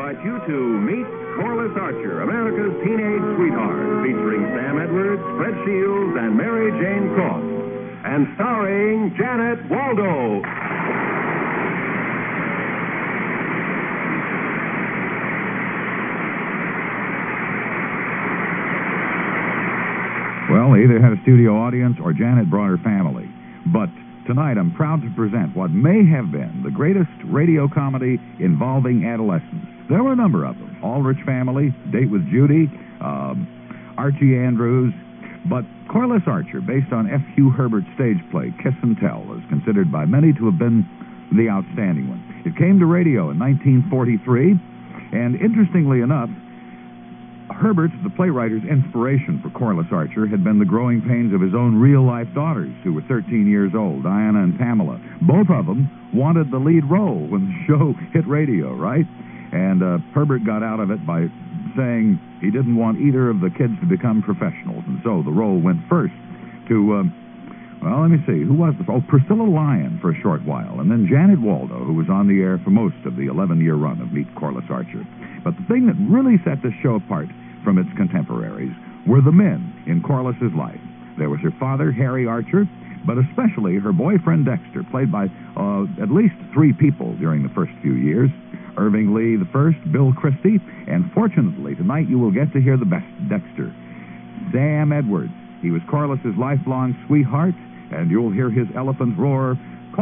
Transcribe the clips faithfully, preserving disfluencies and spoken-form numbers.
invite you to meet Corliss Archer, America's teenage sweetheart, featuring Sam Edwards, Fred Shields, and Mary Jane Cross, and starring Janet Waldo. Well, they either had a studio audience or Janet brought her family. But tonight I'm proud to present what may have been the greatest radio comedy involving adolescents. There were a number of them. Aldrich Family, Date with Judy, um, Archie Andrews. But Corliss Archer, based on F. Hugh Herbert's stage play Kiss and Tell, is considered by many to have been the outstanding one. It came to radio in nineteen forty-three, and interestingly enough, Herbert, the playwriter's inspiration for Corliss Archer, had been the growing pains of his own real-life daughters, who were thirteen years old, Diana and Pamela. Both of them wanted the lead role when the show hit radio, right? And uh, Herbert got out of it by saying he didn't want either of the kids to become professionals, and so the role went first to, uh, well, let me see, who was the... Oh, Priscilla Lyon for a short while, and then Janet Waldo, who was on the air for most of the eleven-year run of Meet Corliss Archer. But the thing that really set this show apart from its contemporaries were the men in Corliss's life. There was her father, Harry Archer, but especially her boyfriend, Dexter, played by uh, at least three people during the first few years. Irving Lee the first, Bill Christie, and fortunately, tonight you will get to hear the best Dexter, Sam Edwards. He was Corliss's lifelong sweetheart, and you'll hear his elephant roar,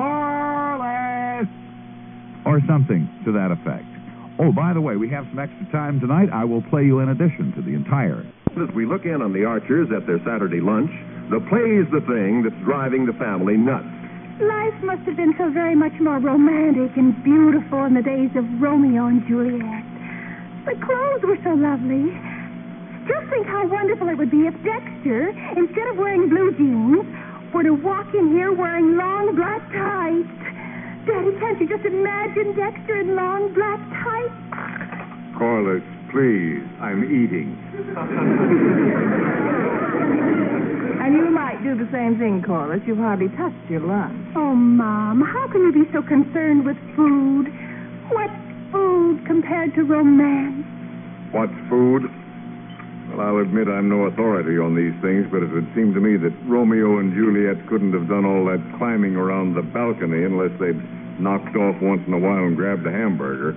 Corliss! Or something to that effect. Oh, by the way, we have some extra time tonight. I will play you in addition to the entire. As we look in on the Archers at their Saturday lunch, the play's the thing that's driving the family nuts. Life must have been so very much more romantic and beautiful in the days of Romeo and Juliet. The clothes were so lovely. Just think how wonderful it would be if Dexter, instead of wearing blue jeans, were to walk in here wearing long black tights. Daddy, can't you just imagine Dexter in long black tights? Corliss, please. I'm eating. And you might do the same thing, Corliss. You've hardly touched your lunch. Oh, Mom, how can you be so concerned with food? What's food compared to romance? What's food? Well, I'll admit I'm no authority on these things, but it would seem to me that Romeo and Juliet couldn't have done all that climbing around the balcony unless they'd knocked off once in a while and grabbed a hamburger.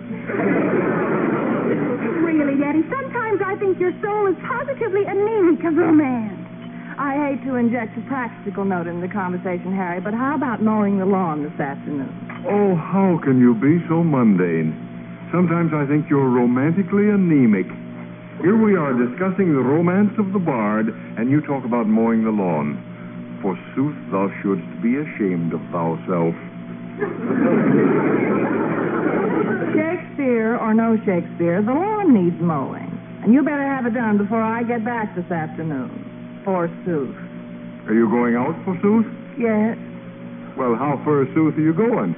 Really, Daddy, sometimes I think your soul is positively anemic of romance. I hate to inject a practical note in the conversation, Harry, but how about mowing the lawn this afternoon? Oh, how can you be so mundane? Sometimes I think you're romantically anemic. Here we are discussing the romance of the bard, and you talk about mowing the lawn. Forsooth, thou shouldst be ashamed of thyself. Shakespeare or no Shakespeare, the lawn needs mowing. And you better have it done before I get back this afternoon. Forsooth. Are you going out, forsooth? Yes. Well, how forsooth are you going?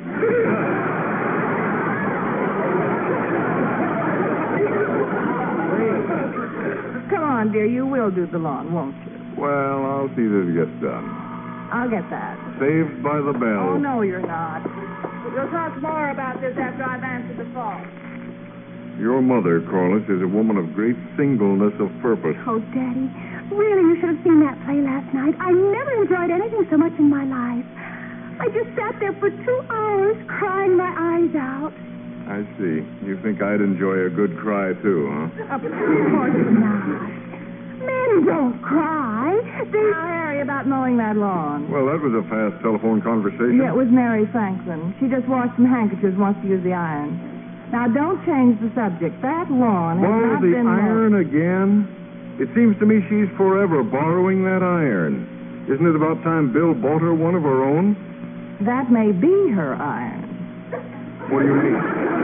Come on, dear, you will do the lawn, won't you? Well, I'll see that it gets done. I'll get that. Saved by the bell. Oh, no, you're not. We'll talk more about this after I've answered the phone. Your mother, Corliss, is a woman of great singleness of purpose. Oh, Daddy, really, you should have seen that play last night. I never enjoyed anything so much in my life. I just sat there for two hours crying my eyes out. I see. You think I'd enjoy a good cry, too, huh? Of course not. Men don't cry. They... Now, Harry, about mowing that lawn. Well, that was a fast telephone conversation. Yeah, it was Mary Franklin. She just washed some handkerchiefs, wants to use the iron. Now, don't change the subject. That lawn has Borrow not the been iron mowed. again? It seems to me she's forever borrowing that iron. Isn't it about time Bill bought her one of her own? That may be her iron. What do you mean?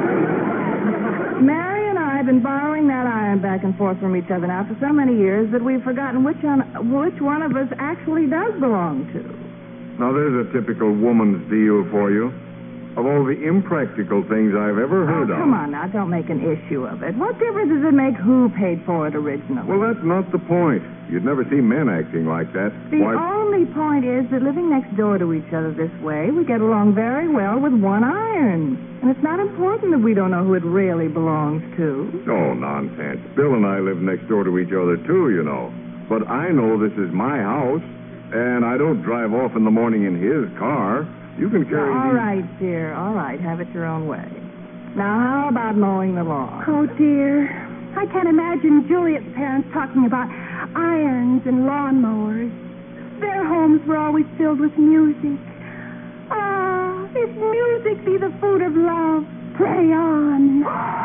Mary and I have been borrowing that iron back and forth from each other now for so many years that we've forgotten which one, which one of us actually does belong to. Now, there's a typical woman's deal for you. of all the impractical things I've ever heard oh, of. come on now, don't make an issue of it. What difference does it make who paid for it originally? Well, that's not the point. You'd never see men acting like that. The Why... only point is that living next door to each other this way, we get along very well with one iron. And it's not important that we don't know who it really belongs to. Oh, nonsense. Bill and I live next door to each other, too, you know. But I know this is my house, and I don't drive off in the morning in his car. You can carry All these... right, dear. All right. Have it your own way. Now, how about mowing the lawn? Oh, dear. I can't imagine Juliet's parents talking about irons and lawnmowers. Their homes were always filled with music. Ah, if music be the food of love, play on.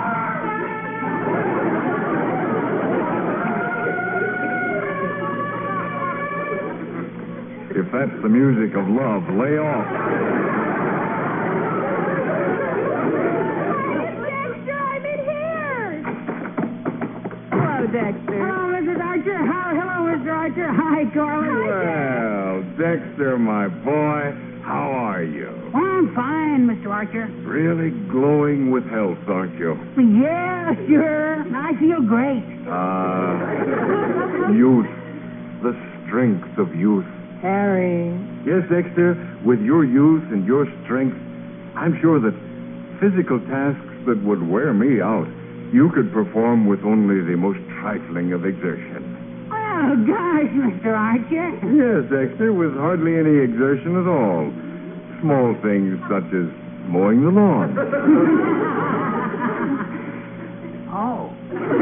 If that's the music of love, lay off. Dexter, I'm in here. Hello, Dexter. Hello, Missus Archer. How, hello, Mister Archer. Hi, Carly. Well, Dexter, my boy, how are you? Oh, I'm fine, Mister Archer. Really glowing with health, aren't you? Yeah, sure. I feel great. Ah, youth. The strength of youth. Harry. Yes, Dexter, with your youth and your strength, I'm sure that physical tasks that would wear me out, you could perform with only the most trifling of exertion. Oh, gosh, Mister Archer. Yes, Dexter, with hardly any exertion at all. Small things such as mowing the lawn. Oh.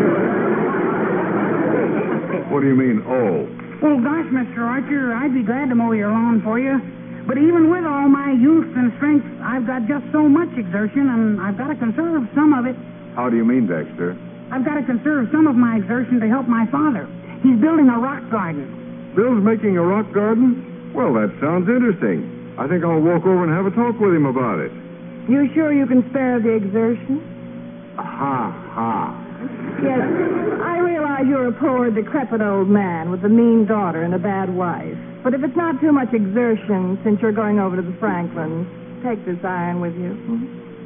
What do you mean, oh? Well, gosh, Mister Archer, I'd be glad to mow your lawn for you. But even with all my youth and strength, I've got just so much exertion, and I've got to conserve some of it. How do you mean, Dexter? I've got to conserve some of my exertion to help my father. He's building a rock garden. Bill's making a rock garden? Well, that sounds interesting. I think I'll walk over and have a talk with him about it. You sure you can spare the exertion? Ha, ha. Yes, I realize you're a poor, decrepit old man with a mean daughter and a bad wife. But if it's not too much exertion, since you're going over to the Franklins, take this iron with you. Hmm?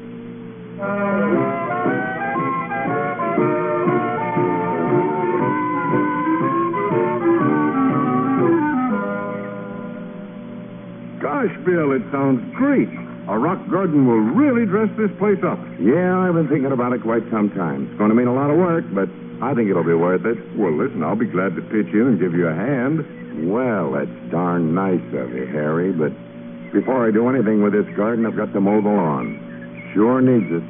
Gosh, Bill, it sounds great. A rock garden will really dress this place up. Yeah, I've been thinking about it quite some time. It's going to mean a lot of work, but I think it'll be worth it. Well, listen, I'll be glad to pitch in and give you a hand. Well, that's darn nice of you, Harry, but before I do anything with this garden, I've got to mow the lawn. Sure needs it.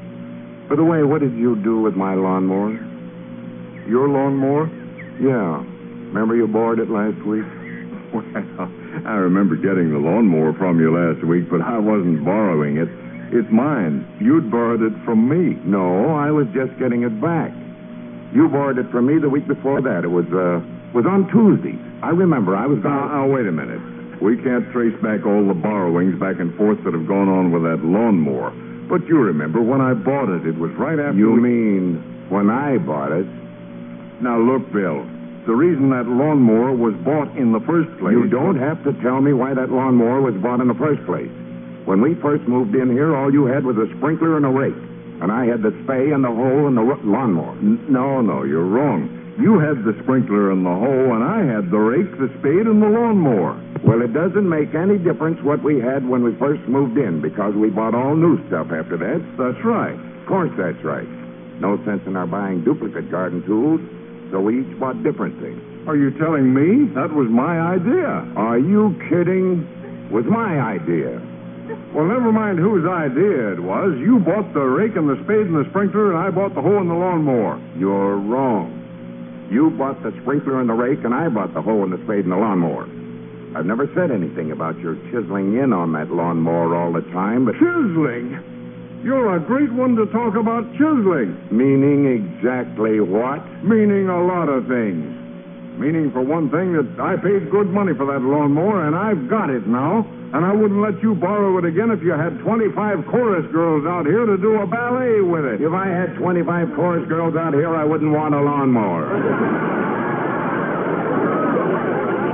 By the way, what did you do with my lawnmower? Your lawnmower? Yeah. Remember you borrowed it last week? Well, I remember getting the lawnmower from you last week, but I wasn't borrowing it. It's mine. You'd borrowed it from me. No, I was just getting it back. You borrowed it from me the week before that. It was, uh, was on Tuesday. I remember. I was going Now, now, wait a minute. We can't trace back all the borrowings back and forth that have gone on with that lawnmower. But you remember, when I bought it, it was right after... You we... mean when I bought it? Now, look, Bill. The reason that lawnmower was bought in the first place... You don't have to tell me why that lawnmower was bought in the first place. When we first moved in here, all you had was a sprinkler and a rake. And I had the spay and the hoe and the ro- lawnmower. N- no, no, you're wrong. You had the sprinkler and the hoe, and I had the rake, the spade, and the lawnmower. Well, it doesn't make any difference what we had when we first moved in, because we bought all new stuff after that. That's right. Of course that's right. No sense in our buying duplicate garden tools, so we each bought different things. Are you telling me that was my idea? Are you kidding? Was my idea. Well, never mind whose idea it was. You bought the rake and the spade and the sprinkler, and I bought the hoe and the lawnmower. You're wrong. You bought the sprinkler and the rake, and I bought the hoe and the spade and the lawnmower. I've never said anything about your chiseling in on that lawnmower all the time, but... Chiseling? You're a great one to talk about chiseling. Meaning exactly what? Meaning a lot of things. Meaning, for one thing, that I paid good money for that lawnmower, and I've got it now. And I wouldn't let you borrow it again if you had twenty-five chorus girls out here to do a ballet with it. If I had twenty-five chorus girls out here, I wouldn't want a lawnmower.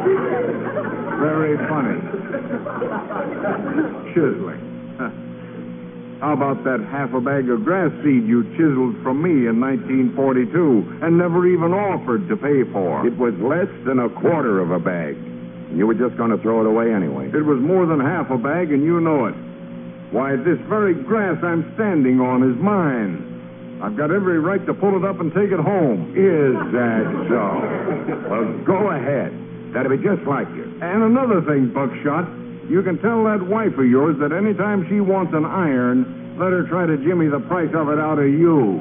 Very funny. Chiseling. How about that half a bag of grass seed you chiseled from me in nineteen forty-two and never even offered to pay for? It was less than a quarter of a bag. You were just going to throw it away anyway. It was more than half a bag, and you know it. Why, this very grass I'm standing on is mine. I've got every right to pull it up and take it home. Is that so? Well, go ahead. That'd be just like you. And another thing, Buckshot, you can tell that wife of yours that anytime she wants an iron, let her try to jimmy the price of it out of you.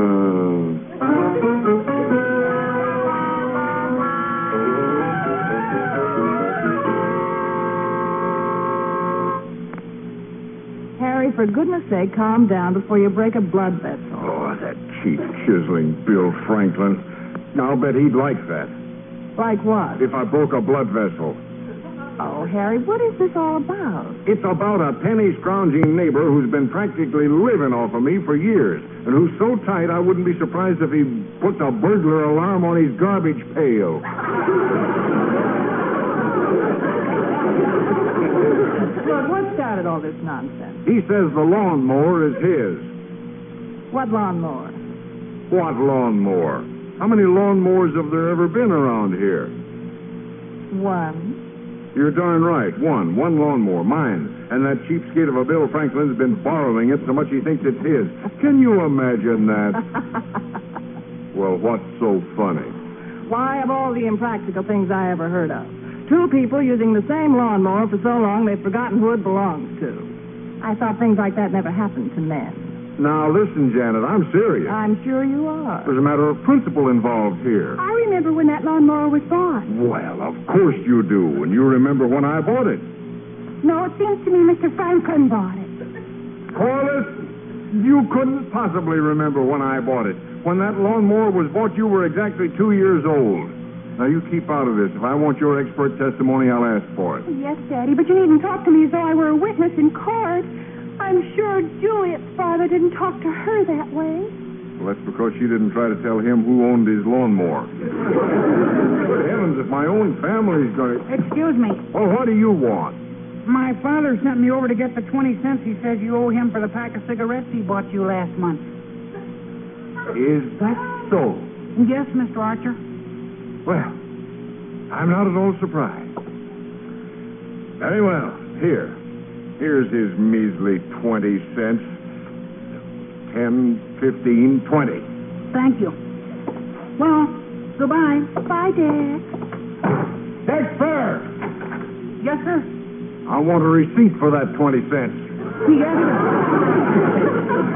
Harry, for goodness sake, calm down before you break a blood vessel. Oh, that cheap, chiseling Bill Franklin. Now, I'll bet he'd like that. Like what? If I broke a blood vessel. Oh, Harry, what is this all about? It's about a penny-scrounging neighbor who's been practically living off of me for years, and who's so tight I wouldn't be surprised if he puts a burglar alarm on his garbage pail. Look, what started all this nonsense? He says the lawnmower is his. What lawnmower? What lawnmower? How many lawnmowers have there ever been around here? One. You're darn right. One. One lawnmower. Mine. And that cheapskate of a Bill Franklin's been borrowing it so much he thinks it's his. Can you imagine that? Well, what's so funny? Why, of all the impractical things I ever heard of, two people using the same lawnmower for so long they've forgotten who it belongs to. I thought things like that never happened to men. Now, listen, Janet, I'm serious. I'm sure you are. There's a matter of principle involved here. I remember when that lawnmower was bought. Well, of course you do, and you remember when I bought it. No, it seems to me Mister Franklin bought it. Corliss, you couldn't possibly remember when I bought it. When that lawnmower was bought, you were exactly two years old. Now, you keep out of this. If I want your expert testimony, I'll ask for it. Yes, Daddy, but you needn't talk to me as though I were a witness in court. I'm sure Juliet's father didn't talk to her that way. Well, that's because she didn't try to tell him who owned his lawnmower. Good heavens, if my own family's going to... Excuse me. Well, what do you want? My father sent me over to get the twenty cents he says you owe him for the pack of cigarettes he bought you last month. Is that so? Yes, Mister Archer. Well, I'm not at all surprised. Very well. Here. Here's his measly twenty cents. Ten, fifteen, twenty. Thank you. Well, goodbye. Bye, Dad. Dexter! Yes, sir? I want a receipt for that twenty cents. Yes, sir.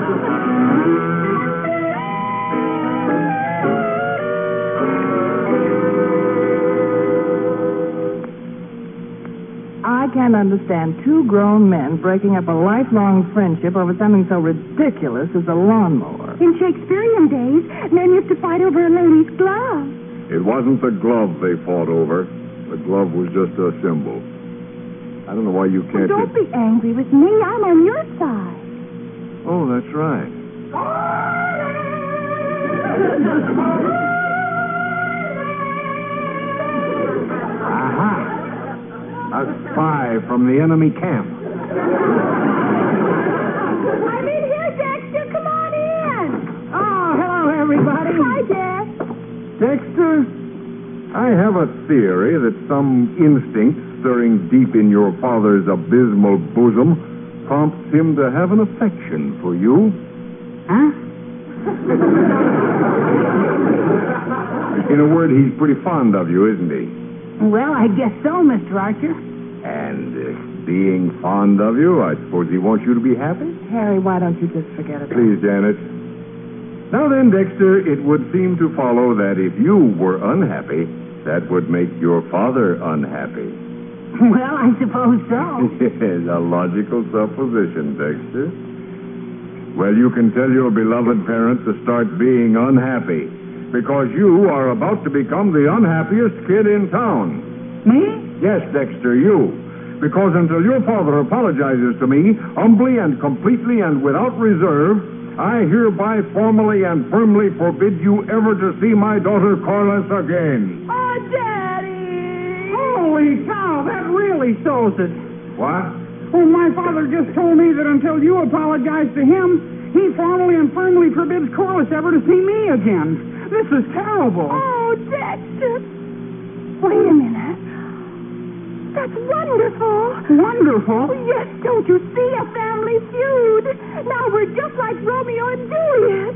I can't understand two grown men breaking up a lifelong friendship over something so ridiculous as a lawnmower. In Shakespearean days, men used to fight over a lady's glove. It wasn't the glove they fought over. The glove was just a symbol. I don't know why you can't... Well, don't be angry with me. I'm on your side. Oh, that's right. Aha! A spy from the enemy camp. I'm in here, Dexter. Come on in. Oh, hello, everybody. Hi, Dad. Dexter, I have a theory that some instinct stirring deep in your father's abysmal bosom prompts him to have an affection for you. Huh? In a word, he's pretty fond of you, isn't he? Well, I guess so, Mister Archer. And uh, being fond of you, I suppose he wants you to be happy? Harry, why don't you just forget it? Please, Janet. Now then, Dexter, it would seem to follow that if you were unhappy, that would make your father unhappy. Well, I suppose so. Yes, a logical supposition, Dexter. Well, you can tell your beloved parent to start being unhappy, because you are about to become the unhappiest kid in town. Me? Yes, Dexter, you. Because until your father apologizes to me, humbly and completely and without reserve, I hereby formally and firmly forbid you ever to see my daughter Corliss again. Oh, Daddy! Holy cow, that really shows it. What? Oh, my father just told me that until you apologize to him, he formally and firmly forbids Corliss ever to see me again. This is terrible. Oh, Dexter. Wait a minute. That's wonderful. Wonderful? Yes, don't you see? A family feud. Now we're just like Romeo and Juliet.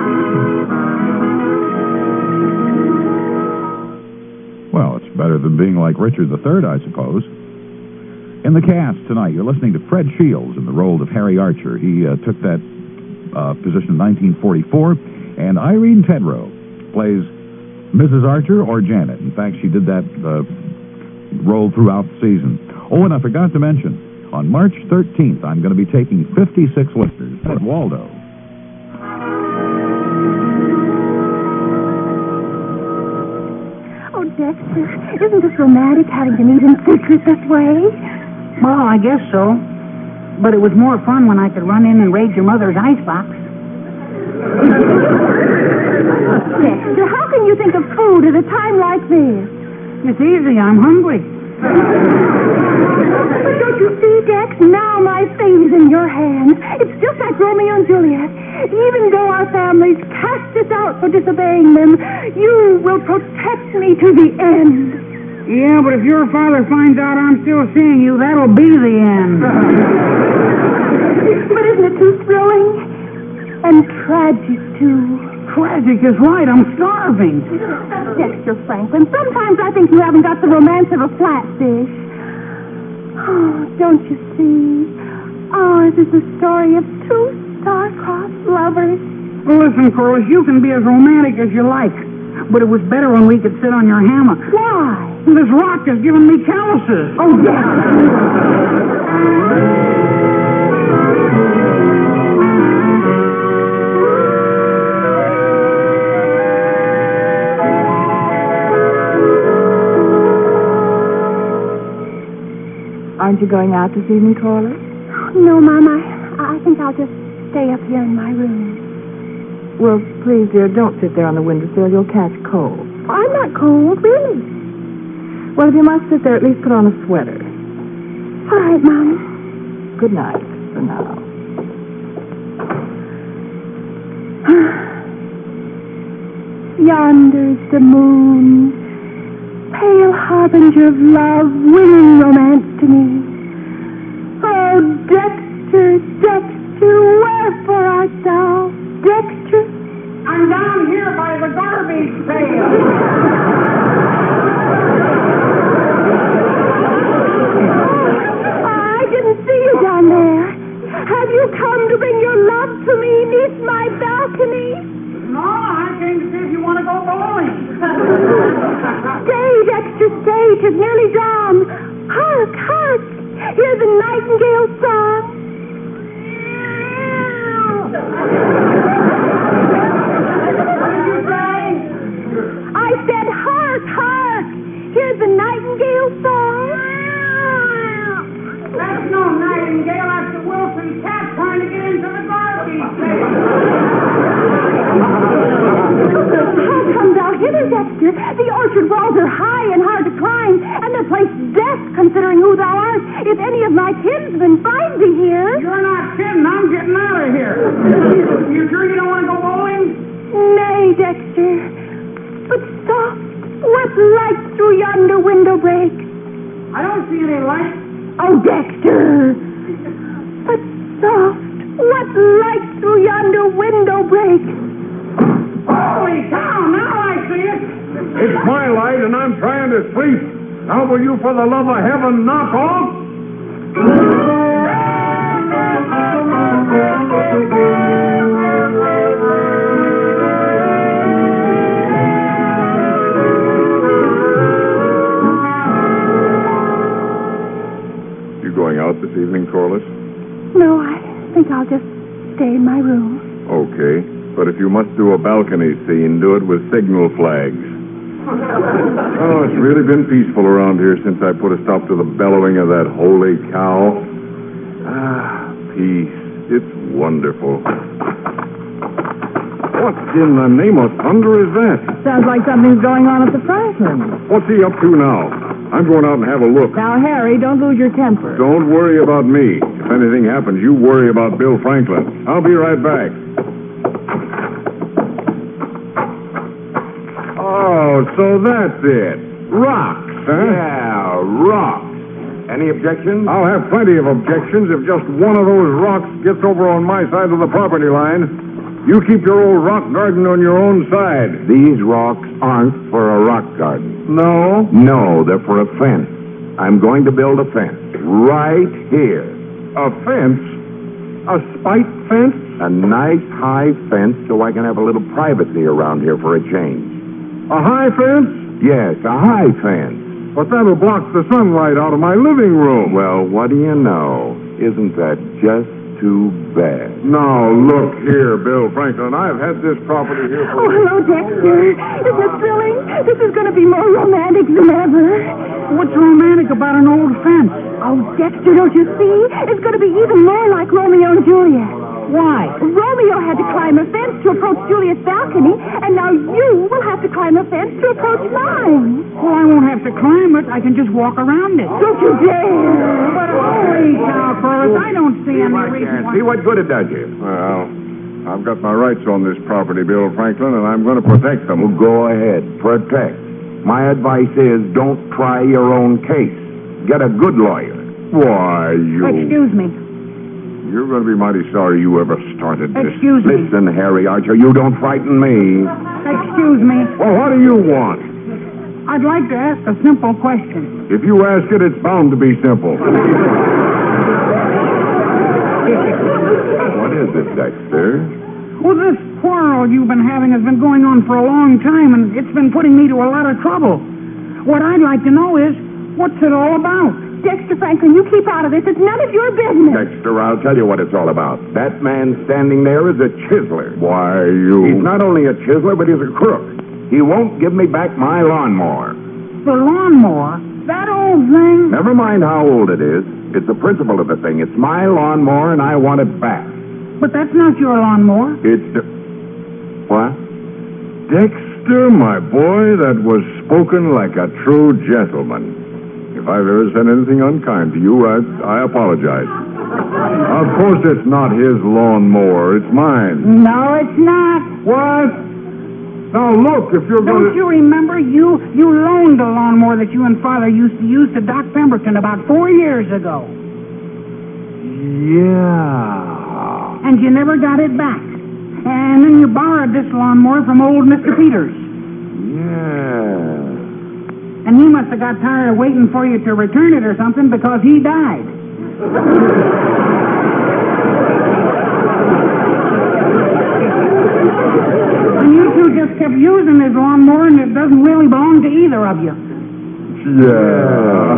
Well, it's better than being like Richard the Third, I suppose. In the cast tonight, you're listening to Fred Shields in the role of Harry Archer. He uh, took that uh, position in nineteen forty-four, and Irene Tedrow plays Missus Archer or Janet. In fact, she did that uh, role throughout the season. Oh, and I forgot to mention, on March thirteenth, I'm going to be taking fifty-six listeners at Waldo. Oh, Dexter, isn't this romantic having to meet in secret this way? Well, I guess so. But it was more fun when I could run in and raid your mother's icebox. Dexter, how can you think of food at a time like this? It's easy. I'm hungry. But don't you see, Dex? Now my fate is in your hands. It's just like Romeo and Juliet. Even though our families cast us out for disobeying them, you will protect me to the end. Yeah, but if your father finds out I'm still seeing you, that'll be the end. But isn't it too thrilling? And tragic, too. Tragic is right. I'm starving. Dexter Franklin, sometimes I think you haven't got the romance of a flatfish. Oh, don't you see? Ours is the story of two star-crossed lovers. Well, listen, Corliss, you can be as romantic as you like. But it was better when we could sit on your hammock. Why? This rock has given me calluses. Oh, yes. Aren't you going out this evening, Corliss? No, Mom, I, I think I'll just stay up here in my room. Well, please, dear, don't sit there on the windowsill. You'll catch cold. I'm not cold, really. Well, if you must sit there, at least put on a sweater. All right, Mom. Good night for now. Yonder's the moon, pale harbinger of love, winning romance to me. Oh, Dexter, Dexter, wherefore art thou? Dexter? I'm down here by the garbage pail. I didn't see you down there. Have you come to bring your love to me neath my balcony? No, I came to see if you want to go bowling. Stay, Dexter, stay. 'Tis nearly dawn. Hark, hark. Hear the nightingale song. What did you say? I said, hark, hark. Hear the nightingale song. That's no nightingale. That's the Wilson cat trying to get into the garbage pail. How come thou hither, Dexter? The orchard walls are high and hard to climb, and the place death, considering who thou art. If any of my kinsmen find thee here... You're not kidding. I'm getting out of here. You sure you don't want to go bowling? Nay, Dexter. But soft, what light through yonder window break? I don't see any light. Oh, Dexter! But soft, what light through yonder window break? Holy cow, now I see it. It's my light, and I'm trying to sleep. Now will you, for the love of heaven, knock off? You going out this evening, Corliss? No, I think I'll just stay in my room. Okay. But if you must do a balcony scene, do it with signal flags. Oh, it's really been peaceful around here since I put a stop to the bellowing of that holy cow. Ah, peace. It's wonderful. What in the name of thunder is that? Sounds like something's going on at the Franklin. What's he up to now? I'm going out and have a look. Now, Harry, don't lose your temper. Don't worry about me. If anything happens, you worry about Bill Franklin. I'll be right back. Oh, so that's it. Rocks, huh? Yeah, rocks. Any objections? I'll have plenty of objections if just one of those rocks gets over on my side of the property line. You keep your old rock garden on your own side. These rocks aren't for a rock garden. No? No, they're for a fence. I'm going to build a fence right here. A fence? A spite fence? A nice high fence so I can have a little privacy around here for a change. A high fence? Yes, a high fence. But that'll block the sunlight out of my living room. Well, what do you know? Isn't that just too bad? Now, look here, Bill Franklin. I've had this property here for... Oh, hello, Dexter. Isn't it thrilling? This is going to be more romantic than ever. What's romantic about an old fence? Oh, Dexter, don't you see? It's going to be even more like Romeo and Juliet. Why? Romeo had to climb a fence to approach Juliet's balcony, and now you will have to climb a fence to approach mine. Well, I won't have to climb it. I can just walk around it. Don't you dare! But holy cow, Corliss, I don't see any reason why... See what good it does you. Well, I've got my rights on this property, Bill Franklin, and I'm going to protect them. Well, go ahead. Protect. My advice is don't try your own case. Get a good lawyer. Why, you... Excuse me. You're going to be mighty sorry you ever started this. Excuse me. Listen, Harry Archer, you don't frighten me. Excuse me. Well, what do you want? I'd like to ask a simple question. If you ask it, it's bound to be simple. What is it, Dexter? Well, this quarrel you've been having has been going on for a long time, and it's been putting me to a lot of trouble. What I'd like to know is, what's it all about? Dexter Franklin, you keep out of this. It's none of your business. Dexter, I'll tell you what it's all about. That man standing there is a chiseler. Why, you... He's not only a chiseler, but he's a crook. He won't give me back my lawnmower. The lawnmower? That old thing? Never mind how old it is. It's the principle of the thing. It's my lawnmower, and I want it back. But that's not your lawnmower. It's... The... What? Dexter, my boy, that was spoken like a true gentleman. If I've ever said anything unkind to you, I, I apologize. Of course it's not his lawnmower. It's mine. No, it's not. What? Now, look, if you're going Don't you remember? You you loaned a lawnmower that you and Father used to use to Doc Pemberton about four years ago. Yeah. And you never got it back. And then you borrowed this lawnmower from old Mister Peters. Yeah. And he must have got tired of waiting for you to return it or something because he died. And you two just kept using his lawnmower, and it doesn't really belong to either of you. Yeah.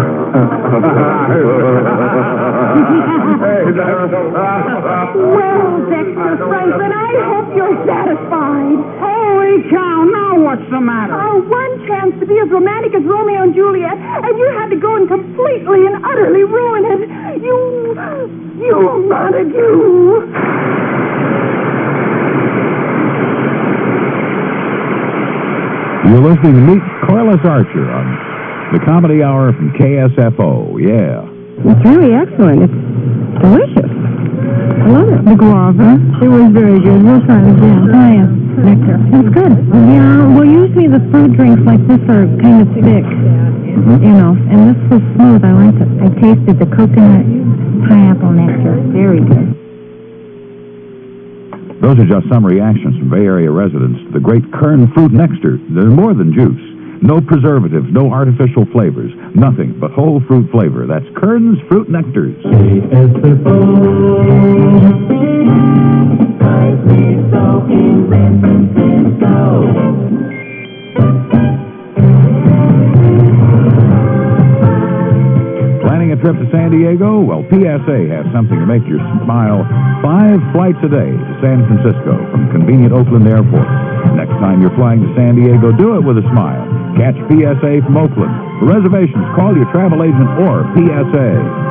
Well, Dexter Franklin, I hope you're satisfied. Holy cow, now what's the matter? Our one chance to be as romantic as Romeo and Juliet, and you had to go and completely and utterly ruin it. You... you Montague. You're listening to Meet Corliss Archer on the Comedy Hour from K S F O. Yeah. It's really excellent. It's delicious. I love it. The guava. It was very good. We'll try it again. Oh, yeah. Nectar. It's good. Yeah, well, usually the fruit drinks like this are kind of thick, you know, and this was smooth. I liked it. I tasted the coconut pineapple nectar. Very good. Those are just some reactions from Bay Area residents to the great Kern Fruit Nectar. They're more than juice. No preservatives, no artificial flavors, nothing but whole fruit flavor. That's Kern's Fruit Nectars. K S F O drives me so in San Francisco. Planning a trip to San Diego? Well, P S A has something to make you smile. Five flights a day to San Francisco from convenient Oakland Airport. Next time you're flying to San Diego, do it with a smile. Catch P S A from Oakland. For reservations, call your travel agent or P S A.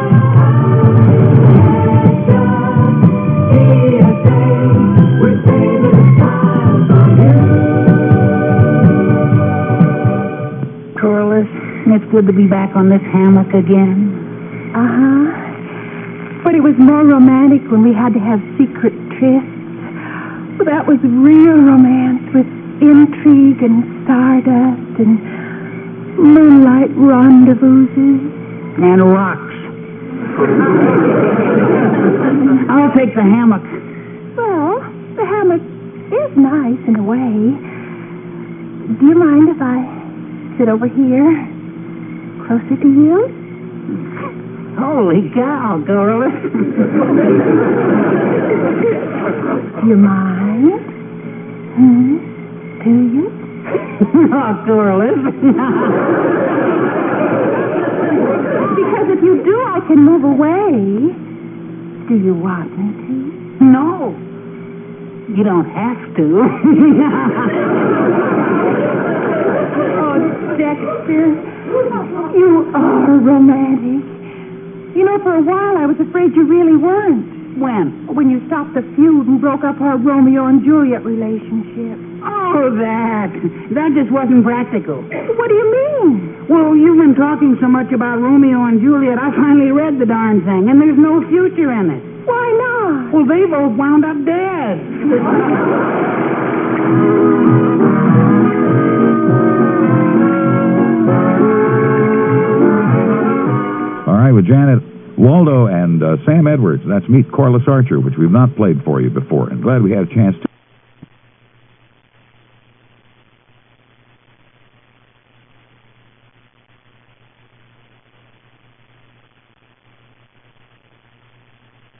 P S A, we're saving smiles on you. Corliss, it's good to be back on this hammock again? Uh-huh. But it was more romantic when we had to have secret trysts. Well, that was real romance with intrigue and stardust and moonlight rendezvous. And rocks. I'll take the hammock. Well, the hammock is nice in a way. Do you mind if I sit over here, closer to you? Holy cow, Corliss. Do you mind? Hmm? Do you? Oh, Corliss. Because if you do, I can move away. Do you want me to? No. You don't have to. Oh, Dexter, you are romantic. You know, for a while I was afraid you really weren't. When? When you stopped the feud and broke up our Romeo and Juliet relationship. Oh, that. That just wasn't practical. What do you mean? Well, you've been talking so much about Romeo and Juliet, I finally read the darn thing, and there's no future in it. Why not? Well, they both wound up dead. All right, with Janet Waldo and uh, Sam Edwards. That's Meet Corliss Archer, which we've not played for you before. And glad we had a chance to.